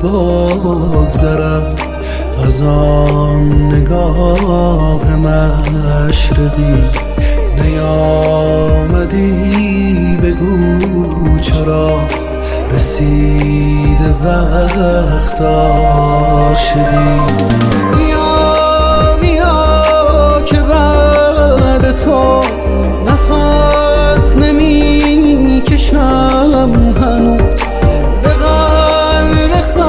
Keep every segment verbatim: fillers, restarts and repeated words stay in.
بگذرد از آن نگاه مشرقی. نیامدی بگو چرا رسیده وقت عاشقی. بیا بیا که بعد تو نفس نمی کشم هنوز. به قلب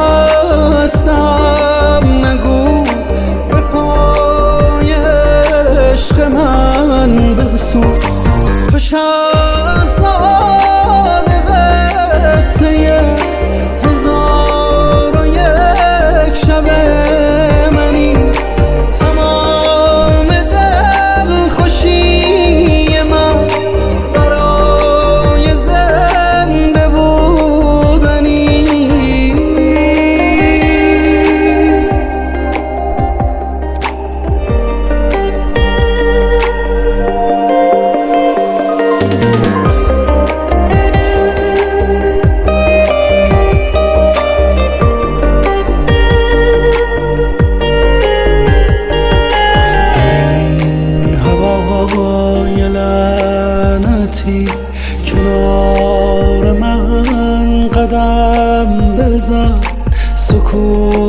خستم نگو به پای عشق من بسوز. تو شهرزاد قصه هزار و یک شب منی. تمام دل خوشی من برای زنده بودنی. کنار من قدم بزن، سکوت